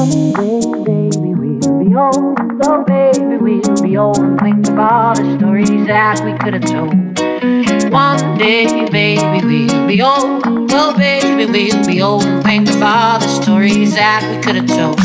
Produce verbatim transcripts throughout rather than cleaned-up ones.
baby, we'll be old. Oh, baby, we'll be old and think of all the stories that we could have told. One day, baby, we'll be old. Oh, baby, we'll be old and think of all the stories that we could have told.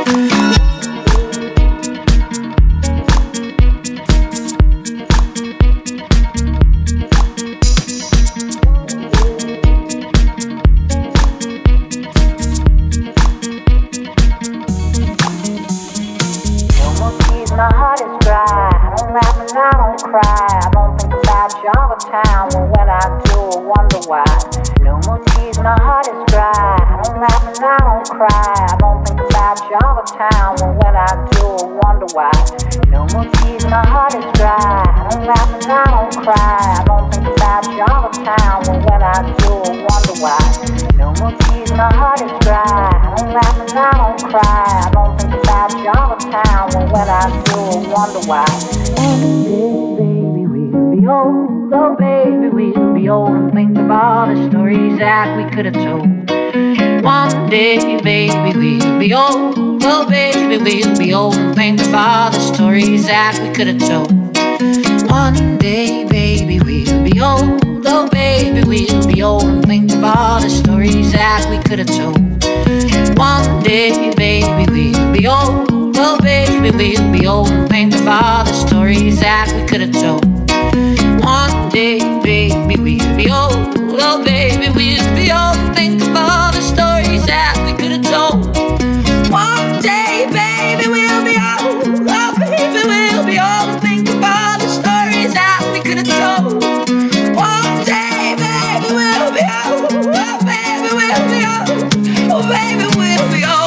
My heart is dry, I don't laugh and I don't cry. I don't think about you all the time, and when I do, I wonder why. No more tears, my heart is dry, I don't laugh and I don't cry. I don't think about you all the time, and when I do, I wonder why. No more tears, my heart is dry, I don't laugh and I don't cry. I don't think about you all the time, and when I do, I wonder why. No more tears, my heart is dry, I don't laugh and I don't cry. I don't think about you all the time, and when I do, I wonder why. One day, baby, we'll be old. Oh, baby, we'll be old and think of all the stories that we could have told. One day, baby, we'll be old. Oh, baby, we'll be old and think of all the stories that we could have told. One day, baby, we'll be old. Oh, baby, we'll be old and think of all the stories that we could have told. One day, baby, we'll be old. Oh, baby, we'll be old and think of all the stories that we could have told. One day, baby, we'll be old. Oh, baby, we'll be old and think of all the stories that we could have told. One day, baby, we'll be old. Oh, baby, we'll be old and think of all the stories that we could have told. One day, baby, we'll be old. Oh, baby, we'll be old. Oh, baby, we'll be old.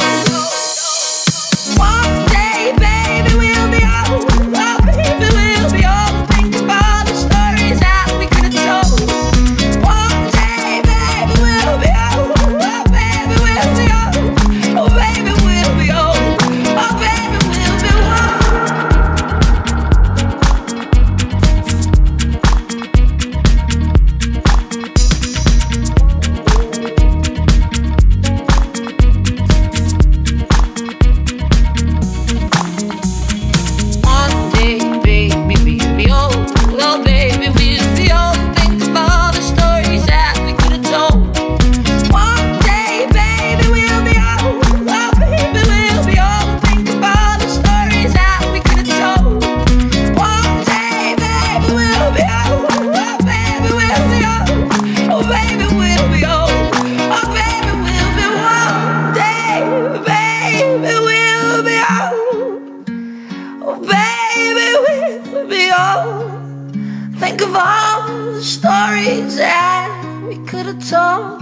Think of all the stories that we could have told.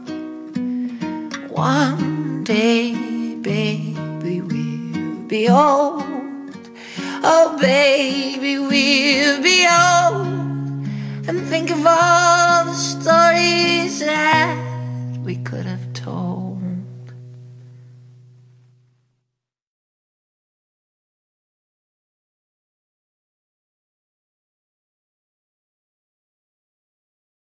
One day, baby, we'll be old. Oh, baby, we'll be old. And think of all the stories that we could have told.